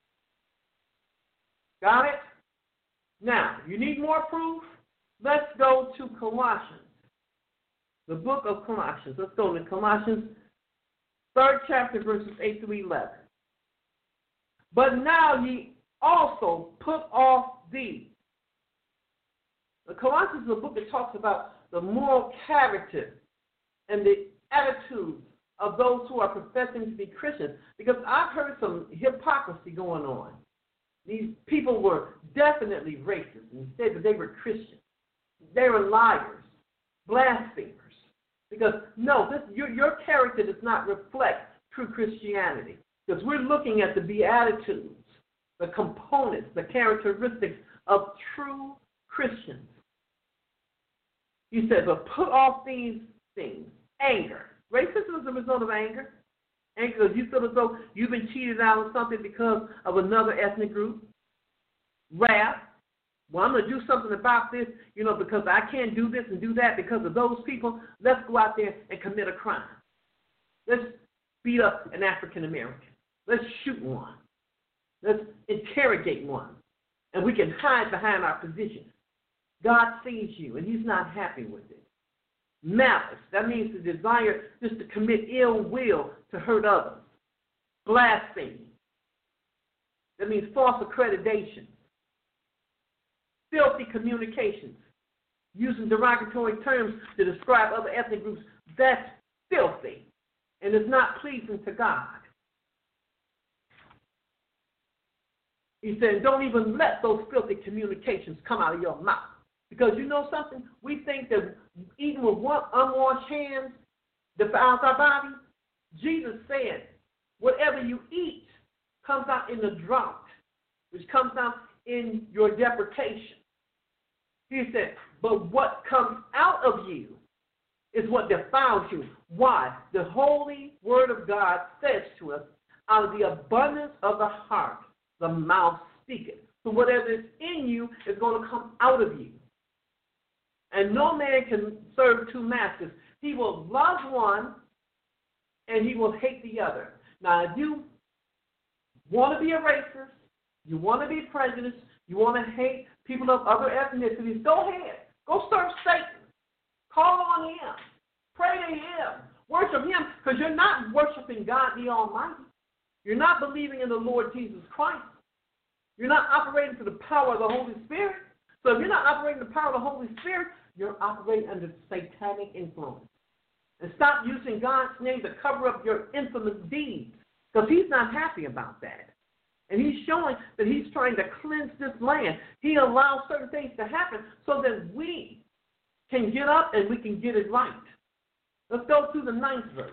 B: Got it? Now, you need more proof? Let's go to Colossians, the book of Colossians. Let's go to Colossians, 3rd chapter, verses 8 through 11. But now ye also put off these. The Colossians is a book that talks about the moral character and the attitudes of those who are professing to be Christians, because I've heard some hypocrisy going on. These people were definitely racist and said that they were Christians. They were liars, blasphemers. Because, no, your character does not reflect true Christianity. Because we're looking at the Beatitudes, the components, the characteristics of true Christians. He said, but put off these things. Anger. Racism is a result of anger. Anger because you feel as though you've been cheated out of something because of another ethnic group. Wrath. Well, I'm going to do something about this, because I can't do this and do that because of those people. Let's go out there and commit a crime. Let's beat up an African American. Let's shoot one. Let's interrogate one. And we can hide behind our position. God sees you, and He's not happy with it. Malice, that means the desire just to commit ill will to hurt others. Blasphemy, that means false accreditation. Filthy communications, using derogatory terms to describe other ethnic groups, that's filthy, and it's not pleasing to God. He said, don't even let those filthy communications come out of your mouth. Because you know something? We think that eating with one unwashed hands defiles our body. Jesus said, whatever you eat comes out in the drought, which comes out in your deprecation. He said, but what comes out of you is what defiles you. Why? The holy word of God says to us, out of the abundance of the heart, the mouth speaketh. So whatever is in you is going to come out of you. And no man can serve two masters. He will love one and he will hate the other. Now, if you want to be a racist, you want to be prejudiced, you want to hate people of other ethnicities, go ahead. Go serve Satan. Call on him. Pray to him. Worship him, because you're not worshiping God the Almighty. You're not believing in the Lord Jesus Christ. You're not operating through the power of the Holy Spirit. So if you're not operating the power of the Holy Spirit, you're operating under satanic influence. And stop using God's name to cover up your infamous deeds, because he's not happy about that. And he's showing that he's trying to cleanse this land. He allows certain things to happen so that we can get up and we can get it right. Let's go to the 9th verse.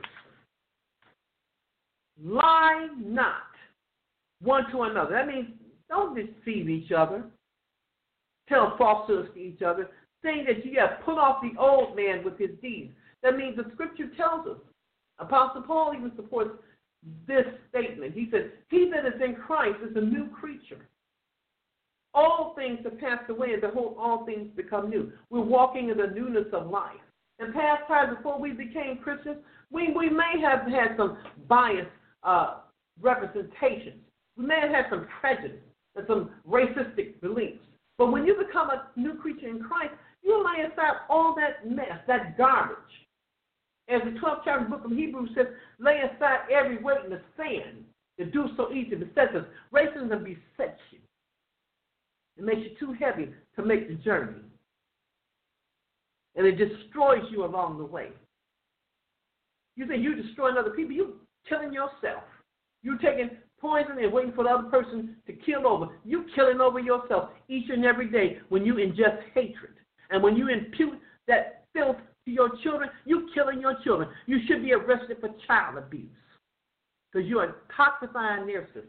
B: Lie not one to another. That means don't deceive each other. Tell falsehoods to each other, saying that you have put off the old man with his deeds. That means the scripture tells us. Apostle Paul even supports this statement. He says, he that is in Christ is a new creature. All things have passed away, and behold, all things become new. We're walking in the newness of life. In past times, before we became Christians, we may have had some biased representations. We may have had some prejudice and some racistic beliefs. But when you become a new creature in Christ, you lay aside all that mess, that garbage. As the 12th chapter of the book of Hebrews says, lay aside every weight and the sin that do so easily besets us. Racism besets you. It makes you too heavy to make the journey. And it destroys you along the way. You think you're destroying other people, you're killing yourself. You're taking poison and waiting for the other person to kill over. You're killing over yourself each and every day when you ingest hatred. And when you impute that filth to your children, you're killing your children. You should be arrested for child abuse because you are toxifying their system.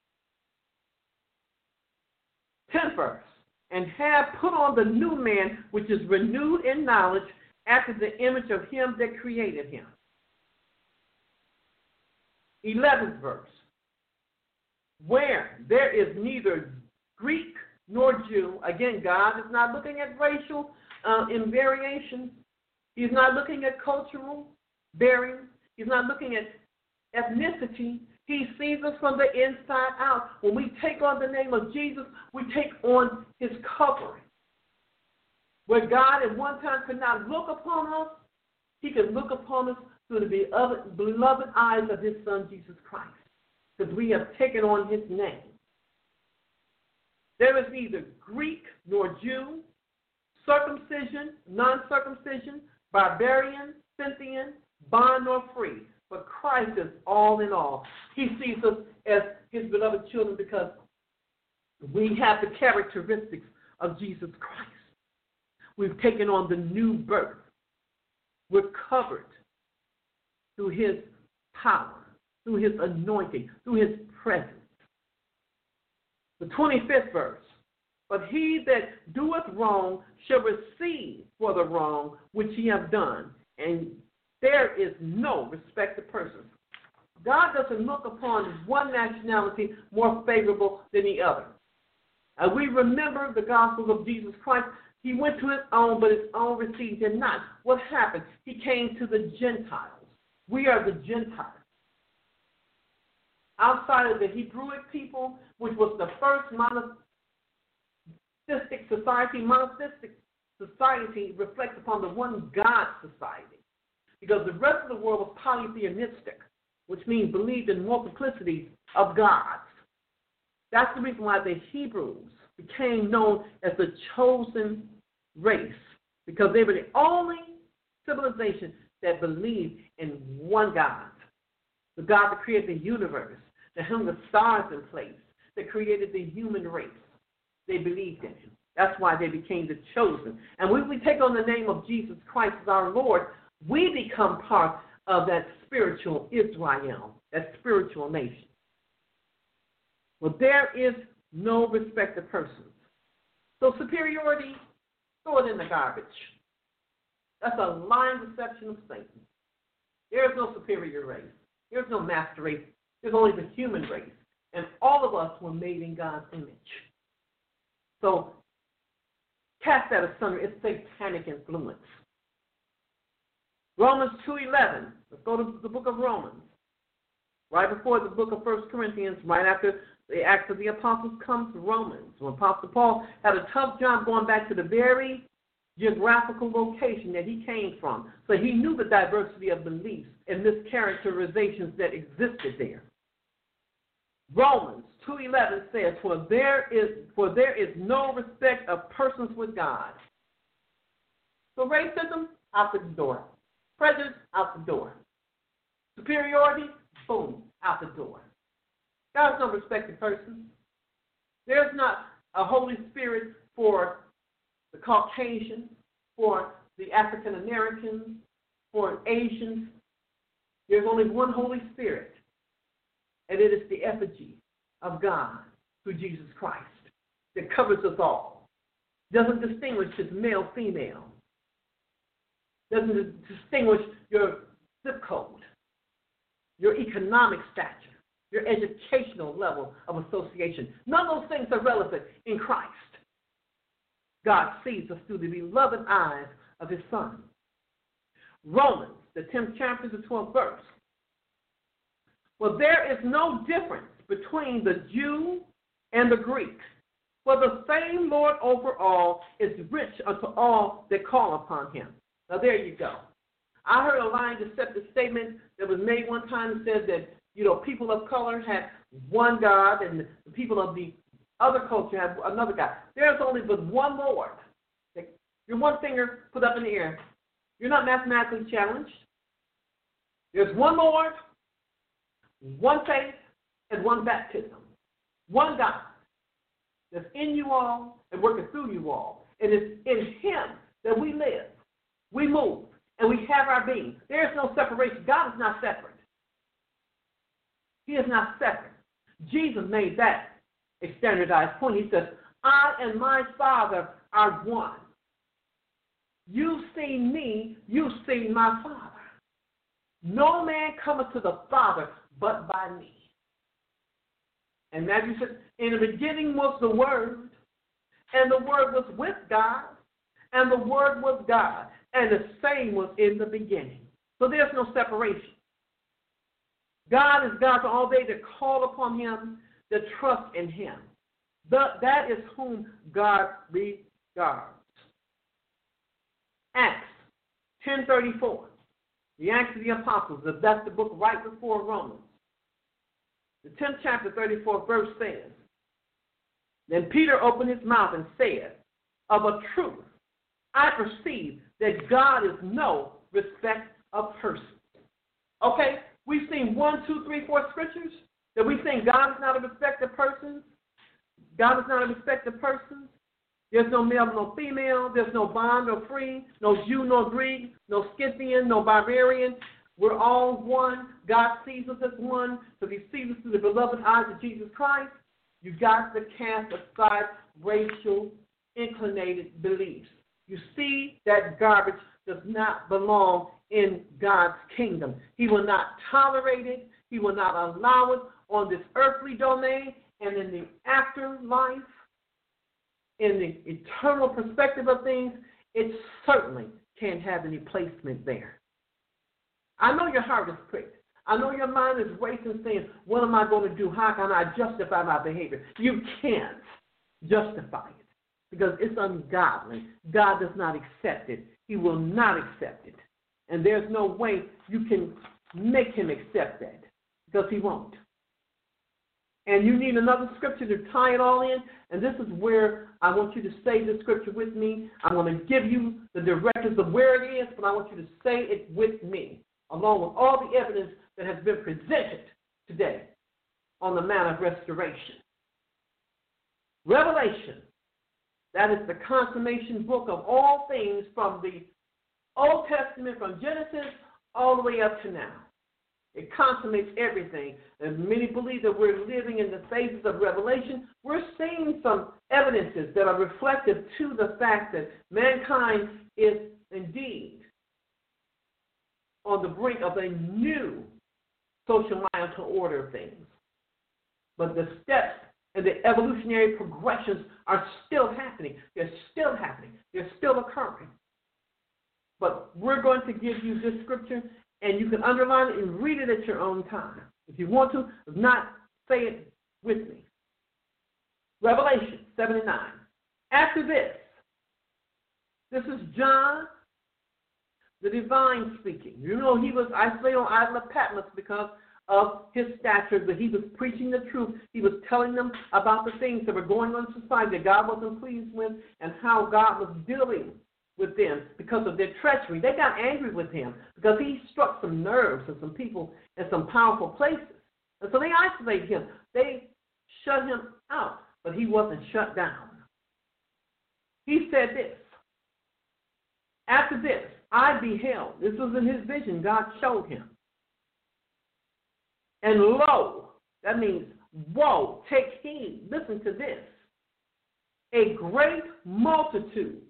B: 10th verse. And have put on the new man, which is renewed in knowledge after the image of him that created him. 11th verse. Where there is neither Greek nor Jew. Again, God is not looking at racial invariation. He's not looking at cultural bearings. He's not looking at ethnicity. He sees us from the inside out. When we take on the name of Jesus, we take on his covering. Where God at one time could not look upon us, he could look upon us through the beloved eyes of his son, Jesus Christ. Because we have taken on his name. There is neither Greek nor Jew, circumcision, non-circumcision, barbarian, Scythian, bond nor free. But Christ is all in all. He sees us as his beloved children because we have the characteristics of Jesus Christ. We've taken on the new birth. We're covered through his power, through his anointing, through his presence. The 25th verse. But he that doeth wrong shall receive for the wrong which he hath done, and there is no respect of persons. God doesn't look upon one nationality more favorable than the other. And we remember the gospel of Jesus Christ. He went to his own, but his own received him not. What happened? He came to the Gentiles. We are the Gentiles. Outside of the Hebrewic people, which was the first monotheistic society reflects upon the one God society. Because the rest of the world was polytheistic, which means believed in multiplicity of gods. That's the reason why the Hebrews became known as the chosen race, because they were the only civilization that believed in one God, the God that created the universe, that hung the stars in place, that created the human race. They believed in him. That's why they became the chosen. And when we take on the name of Jesus Christ as our Lord, we become part of that spiritual Israel, that spiritual nation. Well, there is no respect of persons. So superiority, throw it in the garbage. That's a lying deception of Satan. There is no superior race. There's no master race. There's only the human race. And all of us were made in God's image. So cast that asunder. It's satanic influence. Romans 2:11. Let's go to the book of Romans. Right before the book of 1 Corinthians, right after the Acts of the Apostles comes Romans. When Apostle Paul had a tough job going back to the very geographical location that he came from. So he knew the diversity of beliefs and mischaracterizations that existed there. Romans 2:11 says, For there is no respect of persons with God. So racism, out the door. Prejudice, out the door. Superiority, boom, out the door. God is no respected person. There's not a Holy Spirit for the Caucasians, for the African Americans, for Asians. There's only one Holy Spirit, and it is the effigy of God through Jesus Christ that covers us all. Doesn't distinguish as male, female. Doesn't distinguish your zip code, your economic stature, your educational level of association. None of those things are relevant in Christ. God sees us through the beloved eyes of his Son. Romans, the 10th chapter, the 12th verse. Well, there is no difference between the Jew and the Greek, for the same Lord over all is rich unto all that call upon him. Now, there you go. I heard a lying, deceptive statement that was made one time that said that, people of color had one God and the people of the other culture had another God. There's only but one Lord. Your one finger put up in the air. You're not mathematically challenged. There's one Lord, one faith, and one baptism. One God that's in you all and working through you all. And it's in him that we live, we move, and we have our being. There is no separation. God is not separate. He is not separate. Jesus made that a standardized point. He says, I and my Father are one. You've seen me, you've seen my Father. No man cometh to the Father but by me. And Matthew said, in the beginning was the Word, and the Word was with God, and the Word was God, and the same was in the beginning. So there's no separation. God is God for all they that call upon him, that trust in him. That is whom God regards. Acts 10:34. The Acts of the Apostles. That's the book right before Romans. The 10th chapter, 34th verse says, Then Peter opened his mouth and said, Of a truth, I perceive that God is no respect of persons. Okay, we've seen 1, 2, 3, 4 scriptures that we think God is not a respect of persons. God is not a respect of persons. There's no male, no female. There's no bond or free, no Jew, no Greek, no Scythian, no barbarian. We're all one. God sees us as one. So he sees us through the beloved eyes of Jesus Christ. You got to cast aside racial inclinated beliefs. You see that garbage does not belong in God's kingdom. He will not tolerate it. He will not allow it on this earthly domain, and in the afterlife, in the eternal perspective of things, it certainly can't have any placement there. I know your heart is pricked. I know your mind is racing, saying, what am I going to do? How can I justify my behavior? You can't justify it because it's ungodly. God does not accept it. He will not accept it. And there's no way you can make him accept that because he won't. And you need another scripture to tie it all in. And this is where I want you to say the scripture with me. I'm going to give you the directives of where it is, but I want you to say it with me, along with all the evidence that has been presented today on the Mount of Restoration. Revelation, that is the consummation book of all things from the Old Testament, from Genesis all the way up to now. It consummates everything. And many believe that we're living in the phases of Revelation. We're seeing some evidences that are reflective to the fact that mankind is indeed on the brink of a new social marital order of things. But the steps and the evolutionary progressions are still happening. They're still happening. They're still occurring. But we're going to give you this scripture, and you can underline it and read it at your own time. If you want to, if not, say it with me. Revelation 7:9. After this, This is John, the divine speaking. You know, he was isolated on Isle of Patmos because of his stature, but he was preaching the truth. He was telling them about the things that were going on in society that God wasn't pleased with and how God was dealing with them because of their treachery. They got angry with him because he struck some nerves of some people in some powerful places. And so they isolated him. They shut him out, but he wasn't shut down. He said this. After this, I beheld. This was in his vision. God showed him. And lo, that means, woe, take heed. Listen to this. A great multitude.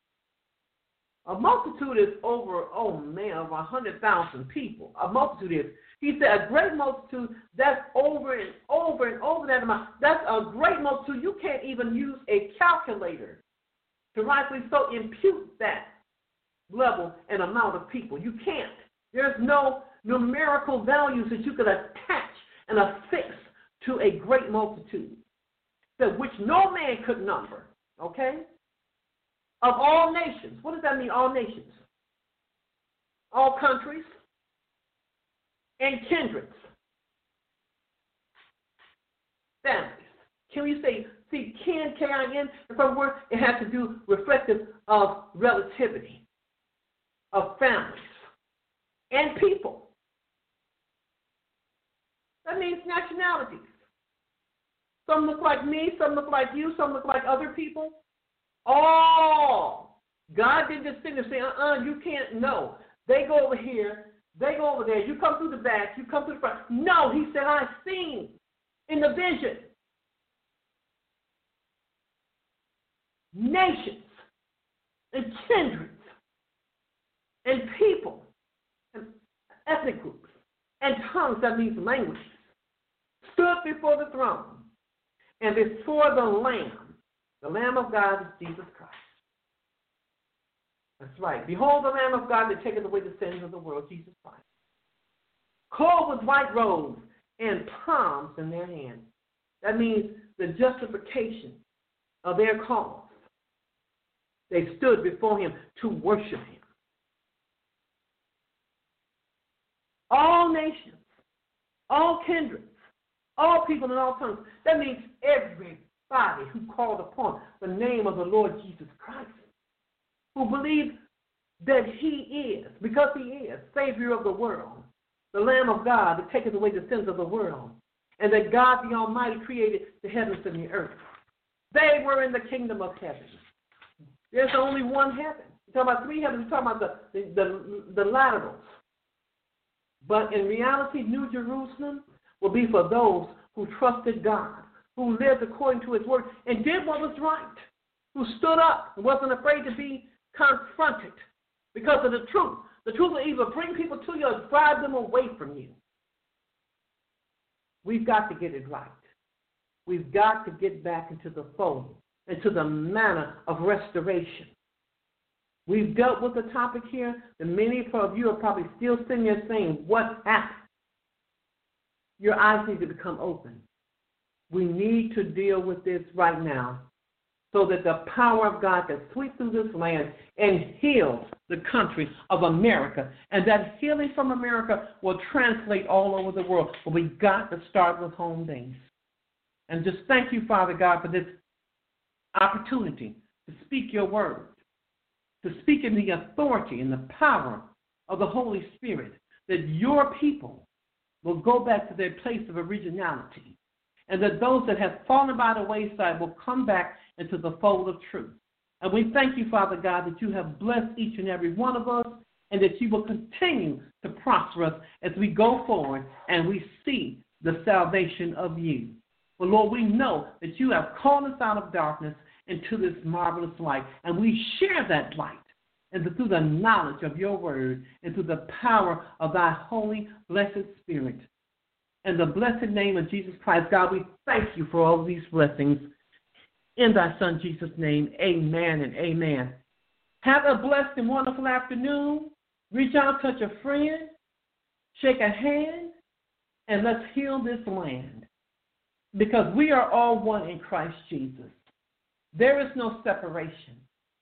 B: A multitude is over, over 100,000 people. A multitude is. He said a great multitude, that's over and over and over that amount. That's a great multitude. You can't even use a calculator to rightly so impute that level and amount of people. You can't. There's no numerical values that you could attach and affix to a great multitude, that which no man could number, okay? Of all nations. What does that mean, all nations? All countries and kindreds. Families. Can we say, see, kin, K-I-N, in some words, it has to do reflective of relativity, of families, and people. That means nationalities. Some look like me, some look like you, some look like other people. All. God didn't just sit there and say, you can't know. They go over here, they go over there. You come through the back, you come through the front. No, he said, I've seen in the vision nations and kindreds and people and ethnic groups and tongues, that means languages, stood before the throne and before the Lamb of God is Jesus Christ. That's right. Behold the Lamb of God that taketh away the sins of the world, Jesus Christ. Clothed with white robes and palms in their hands. That means the justification of their cause. They stood before him to worship him. All nations, all kindreds, all people and all tongues. That means everybody who called upon the name of the Lord Jesus Christ, who believe that he is, because he is, Savior of the world, the Lamb of God that taketh away the sins of the world, and that God the Almighty created the heavens and the earth. They were in the kingdom of heaven. There's only one heaven. We're talking about three heavens. We're talking about the laterals. But in reality, New Jerusalem will be for those who trusted God, who lived according to his word, and did what was right, who stood up and wasn't afraid to be confronted because of the truth. The truth will either bring people to you or drive them away from you. We've got to get it right. We've got to get back into the fold, into the manner of restoration. We've dealt with the topic here, and many of you are probably still sitting there saying, what happened? Your eyes need to become open. We need to deal with this right now so that the power of God can sweep through this land and heal the country of America. And that healing from America will translate all over the world. But we've got to start with home base. And just thank you, Father God, for this opportunity to speak your word, to speak in the authority and the power of the Holy Spirit, that your people will go back to their place of originality, and that those that have fallen by the wayside will come back into the fold of truth. And we thank you, Father God, that you have blessed each and every one of us, and that you will continue to prosper us as we go forward and we see the salvation of you. But Lord, we know that you have called us out of darkness into this marvelous light, and we share that light and through the knowledge of your word and through the power of thy holy, blessed Spirit. In the blessed name of Jesus Christ, God, we thank you for all these blessings. In thy Son, Jesus' name, amen and amen. Have a blessed and wonderful afternoon. Reach out, touch a friend, shake a hand, and let's heal this land. Because we are all one in Christ Jesus. There is no separation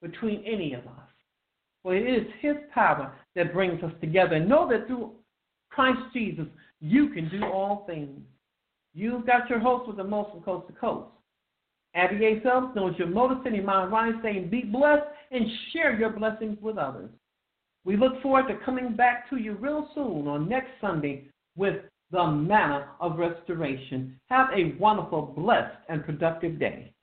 B: between any of us. For it is his power that brings us together. And know that through Christ Jesus, you can do all things. You've got your host with the most from coast to coast. Abby A. Phelps knows your motive, sending my line saying, be blessed and share your blessings with others. We look forward to coming back to you real soon on next Sunday with the Manna of Restoration. Have a wonderful, blessed, and productive day.